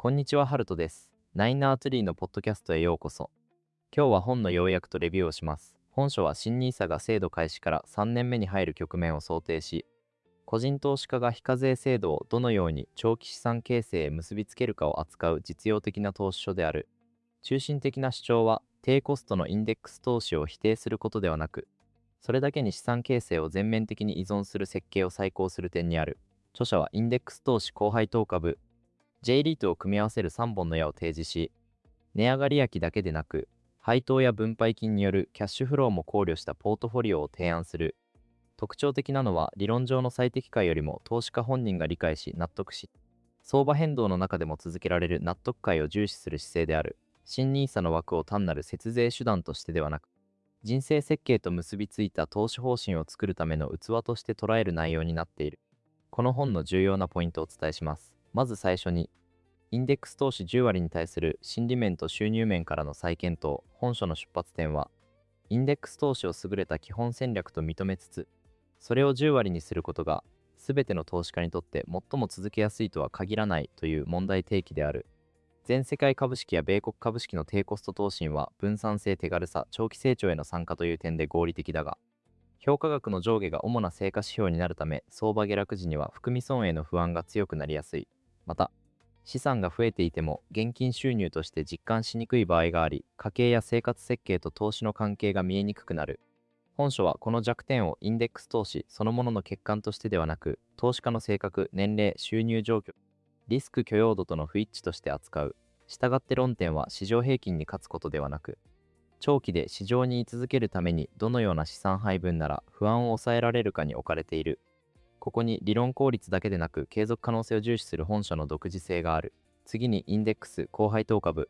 こんにちは、ハルトです。ナインナーツリーのポッドキャストへようこそ。今日は本の要約とレビューをします。本書は新ニーサが制度開始から3年目に入る局面を想定し、個人投資家が非課税制度をどのように長期資産形成へ結びつけるかを扱う実用的な投資書である。中心的な主張は、低コストのインデックス投資を否定することではなく、それだけに資産形成を全面的に依存する設計を再考する点にある。著者はインデックス投資高配当株、J リートを組み合わせる3本の矢を提示し、値上がり益だけでなく、配当や分配金によるキャッシュフローも考慮したポートフォリオを提案する。特徴的なのは、理論上の最適解よりも投資家本人が理解し納得し、相場変動の中でも続けられる納得感を重視する姿勢である。新ニーサの枠を単なる節税手段としてではなく、人生設計と結びついた投資方針を作るための器として捉える内容になっている。この本の重要なポイントをお伝えします。まず最初に、インデックス投資10割に対する心理面と収入面からの再検討。本書の出発点は、インデックス投資を優れた基本戦略と認めつつ、それを10割にすることが、全ての投資家にとって最も続けやすいとは限らないという問題提起である。全世界株式や米国株式の低コスト投資は分散性、手軽さ、長期成長への参加という点で合理的だが、評価額の上下が主な成果指標になるため、相場下落時には含み損への不安が強くなりやすい。また、資産が増えていても現金収入として実感しにくい場合があり、家計や生活設計と投資の関係が見えにくくなる。本書はこの弱点をインデックス投資そのものの欠陥としてではなく、投資家の性格、年齢、収入状況、リスク許容度との不一致として扱う。したがって論点は市場平均に勝つことではなく、長期で市場に居続けるためにどのような資産配分なら不安を抑えられるかに置かれている。ここに理論効率だけでなく継続可能性を重視する本書の独自性がある。次にインデックス高配当株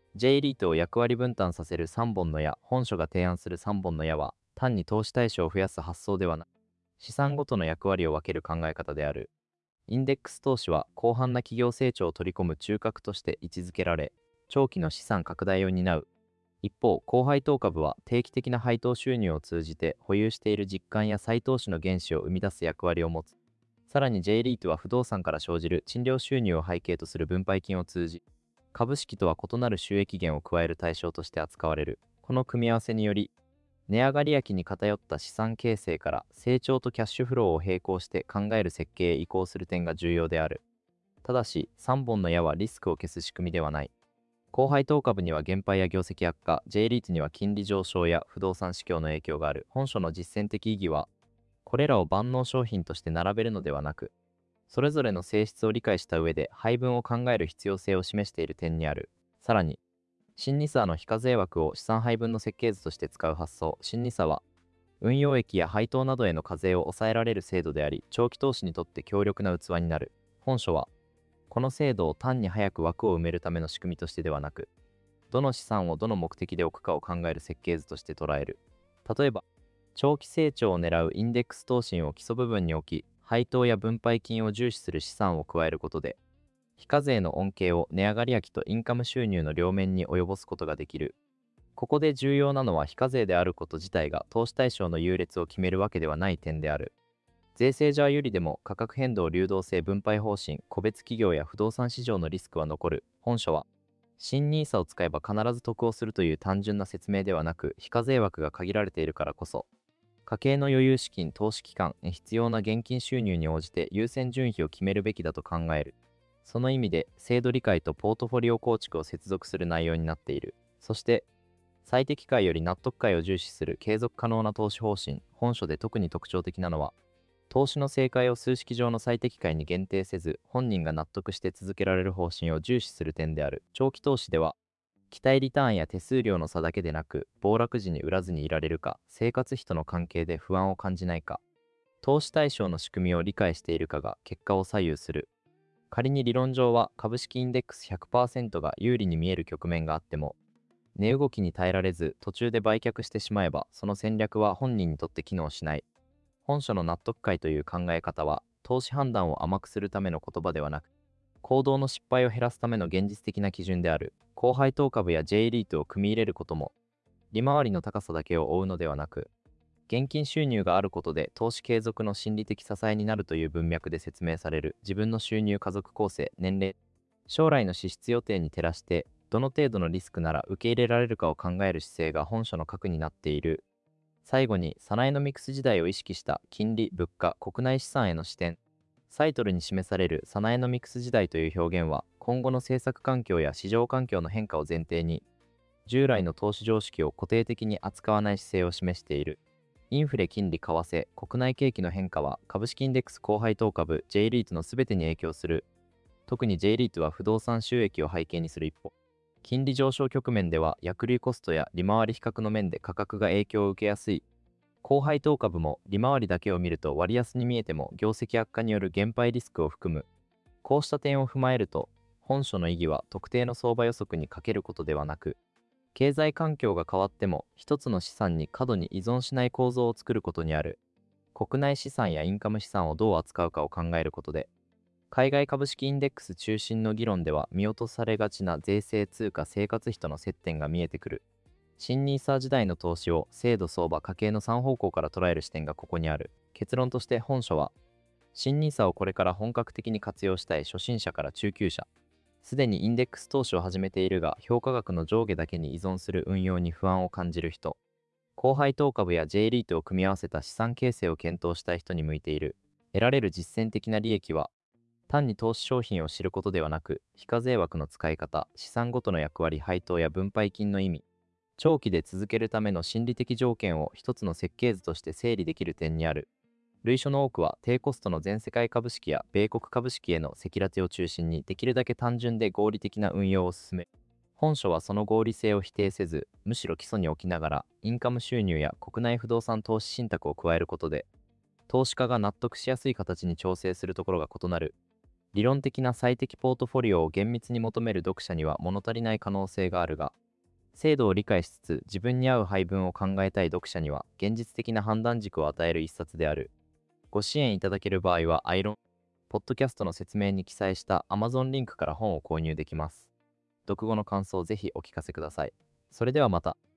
J リートを役割分担させる3本の矢。本書が提案する3本の矢は単に投資対象を増やす発想ではなく、資産ごとの役割を分ける考え方である。インデックス投資は広範な企業成長を取り込む中核として位置づけられ、長期の資産拡大を担う。一方、高配当株は定期的な配当収入を通じて保有している実感や再投資の原資を生み出す役割を持つ。さらに J リートは不動産から生じる賃料収入を背景とする分配金を通じ、株式とは異なる収益源を加える対象として扱われる。この組み合わせにより、値上がり益に偏った資産形成から成長とキャッシュフローを並行して考える設計へ移行する点が重要である。ただし、3本の矢はリスクを消す仕組みではない。高配当株には減配や業績悪化、J リートには金利上昇や不動産市況の影響がある。本書の実践的意義は、これらを万能商品として並べるのではなく、それぞれの性質を理解した上で配分を考える必要性を示している点にある。さらに、新ニサの非課税枠を資産配分の設計図として使う発想。新ニサは、運用益や配当などへの課税を抑えられる制度であり、長期投資にとって強力な器になる。本書は、この制度を単に早く枠を埋めるための仕組みとしてではなく、どの資産をどの目的で置くかを考える設計図として捉える。例えば、長期成長を狙うインデックス投資を基礎部分に置き、配当や分配金を重視する資産を加えることで、非課税の恩恵を値上がり益とインカム収入の両面に及ぼすことができる。ここで重要なのは非課税であること自体が投資対象の優劣を決めるわけではない点である。税制上有利でも価格変動流動性分配方針、個別企業や不動産市場のリスクは残る。本書は、新ニーサを使えば必ず得をするという単純な説明ではなく、非課税枠が限られているからこそ、家計の余裕資金、投資期間、必要な現金収入に応じて優先順位を決めるべきだと考える。その意味で、制度理解とポートフォリオ構築を接続する内容になっている。そして、最適解より納得解を重視する継続可能な投資方針。本書で特に特徴的なのは、投資の正解を数式上の最適解に限定せず、本人が納得して続けられる方針を重視する点である。長期投資では、期待リターンや手数料の差だけでなく、暴落時に売らずにいられるか、生活費との関係で不安を感じないか、投資対象の仕組みを理解しているかが結果を左右する。仮に理論上は株式インデックス 100% が有利に見える局面があっても、値動きに耐えられず途中で売却してしまえば、その戦略は本人にとって機能しない。本書の納得解という考え方は、投資判断を甘くするための言葉ではなく、行動の失敗を減らすための現実的な基準である。高配当株や J リートを組み入れることも、利回りの高さだけを追うのではなく、現金収入があることで投資継続の心理的支えになるという文脈で説明される。自分の収入、家族構成、年齢、 将来の支出予定に照らして、どの程度のリスクなら受け入れられるかを考える姿勢が本書の核になっている。最後に、サナエノミクス時代を意識した金利、物価、国内資産への視点。サイトルに示されるサナエノミクス時代という表現は、今後の政策環境や市場環境の変化を前提に、従来の投資常識を固定的に扱わない姿勢を示している。インフレ、金利、為替、国内景気の変化は株式インデックス高配当株 J リートのすべてに影響する。特に J リートは不動産収益を背景にする一方、金利上昇局面では薬流コストや利回り比較の面で価格が影響を受けやすい。高配当株も利回りだけを見ると割安に見えても業績悪化による減配リスクを含む。こうした点を踏まえると、本書の意義は特定の相場予測にかけることではなく、経済環境が変わっても一つの資産に過度に依存しない構造を作ることにある。国内資産やインカム資産をどう扱うかを考えることで、海外株式インデックス中心の議論では見落とされがちな税制、通貨、生活費との接点が見えてくる。新ニーサ時代の投資を制度、相場、家計の3方向から捉える視点がここにある。結論として本書は、新ニーサをこれから本格的に活用したい初心者から中級者、すでにインデックス投資を始めているが評価額の上下だけに依存する運用に不安を感じる人、高配当株や J リートを組み合わせた資産形成を検討したい人に向いている。得られる実践的な利益は、単に投資商品を知ることではなく、非課税枠の使い方、資産ごとの役割、配当や分配金の意味、長期で続けるための心理的条件を一つの設計図として整理できる点にある。類書の多くは低コストの全世界株式や米国株式への赤裸々を中心にできるだけ単純で合理的な運用を進め、本書はその合理性を否定せず、むしろ基礎に置きながらインカム収入や国内不動産投資信託を加えることで、投資家が納得しやすい形に調整するところが異なる。理論的な最適ポートフォリオを厳密に求める読者には物足りない可能性があるが、制度を理解しつつ自分に合う配分を考えたい読者には現実的な判断軸を与える一冊である。ご支援いただける場合はアイロン、ポッドキャストの説明に記載した Amazon リンクから本を購入できます。読後の感想をぜひお聞かせください。それではまた。